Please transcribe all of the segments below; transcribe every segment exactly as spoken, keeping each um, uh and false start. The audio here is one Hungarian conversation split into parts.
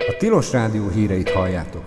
A Tilos Rádió híreit halljátok.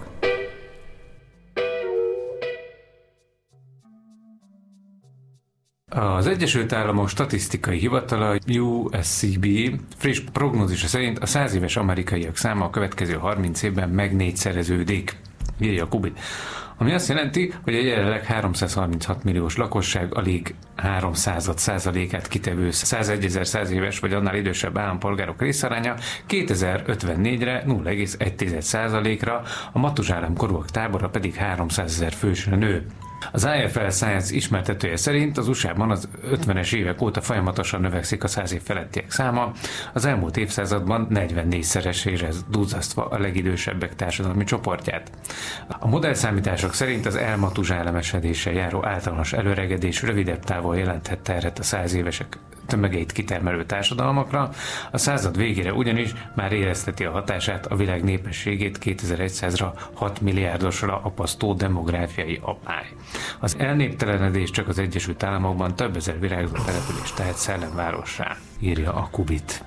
Az Egyesült Államok Statisztikai Hivatala U S C B friss prognózisa szerint a száz éves amerikaiak száma a következő harminc évben meg négyszereződik, írja a Kubit. Ami azt jelenti, hogy a jelenleg háromszázharminchat milliós lakosság alig háromszázad százalékát kitevő százegyezer-száz éves vagy annál idősebb állampolgárok részaránya kétezer-ötvennégyre nulla egész egy százalékra, a Matuzsálem korúak tábora pedig háromszázezer fősre nő. Az I F L Science ismertetője szerint az u es á-ban az ötvenes évek óta folyamatosan növekszik a száz év felettiek száma, az elmúlt évszázadban negyvennégyszeresére duzzasztva a legidősebbek társadalmi csoportját. A modellszámítások szerint az elmatuzsálemesedéssel járó általános előregedés rövidebb távon jelenthet terhet a száz évesek tömegeit kitermelő társadalmakra, a század végére ugyanis már érezteti a hatását a világ népességét kétezer-százra hat milliárdosra apasztó demográfiai apály. Az elnéptelenedés csak az Egyesült Államokban több ezer virágzó település tehet szellemvárossá, írja a Kubit.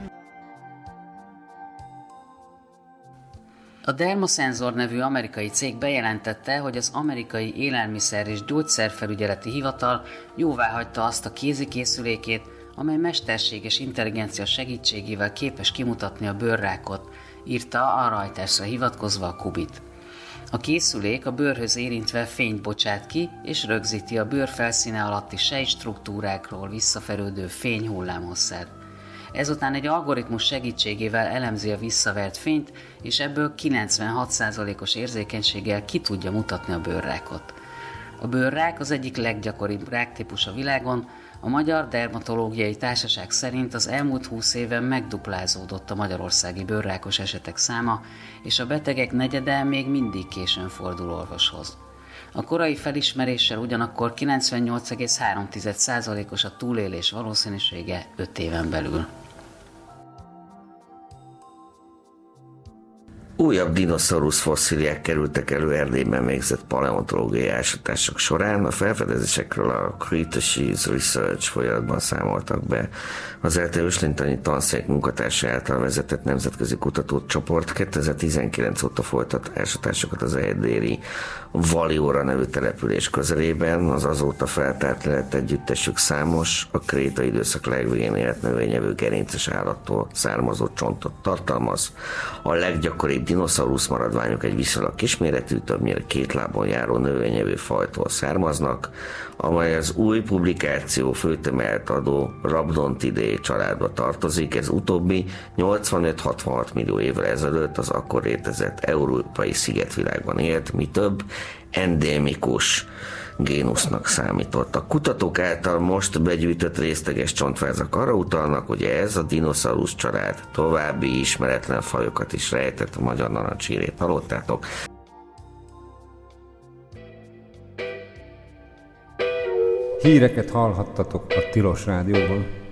A Dermosenzor nevű amerikai cég bejelentette, hogy az amerikai Élelmiszer- és Gyógyszerfelügyeleti Hivatal jóváhagyta azt a kézikészülékét, amely mesterséges intelligencia segítségével képes kimutatni a bőrrákot, írta a Reutersre hivatkozva a Kubit. A készülék a bőrhöz érintve fényt bocsát ki, és rögzíti a bőr felszíne alatti sejtstruktúrákról visszaferődő fényhullámhosszát. Ezután egy algoritmus segítségével elemzi a visszavert fényt, és ebből kilencvenhat százalékos érzékenységgel ki tudja mutatni a bőrrákot. A bőrrák az egyik leggyakoribb ráktípus a világon. A Magyar Dermatológiai Társaság szerint az elmúlt húsz éven megduplázódott a magyarországi bőrrákos esetek száma, és a betegek negyede még mindig későn fordul orvoshoz. A korai felismeréssel ugyanakkor kilencvennyolc egész három százalékos a túlélés valószínűsége öt éven belül. Újabb dinoszaurusz fosszíliák kerültek elő Erdélyben végzett paleontológiai ásatások során. A felfedezésekről a Cretaceous Research folyamatban számoltak be. Az é té Őslintani tanszék munkatársa által vezetett nemzetközi kutatócsoport kétezer-tizenkilenc óta folytat ásatásokat az erdélyi Valióra nevű település közelében. Az azóta feltárt lett együttesük számos, a kréta időszak legvégén élt növényevő gerinces állattól származó csontot tartalmaz. A leggyakoribb dinoszaurusz maradványok egy viszonylag kisméretű, többnyire két lábon járó növényevő fajtól származnak, amely az új publikáció főtömelt adó Rhabdontidae családba tartozik. Ez utóbbi nyolcvanöt-hatvanhat millió évvel ezelőtt az akkor létezett európai szigetvilágban élt, mi több endémikus génusznak számított. A kutatók által most begyűjtött részleges csontvázak arra utalnak, hogy ez a dinoszaurusz család további ismeretlen fajokat is rejtett. A magyar narancsírét hallottátok. Híreket hallhattatok a Tilos Rádióban.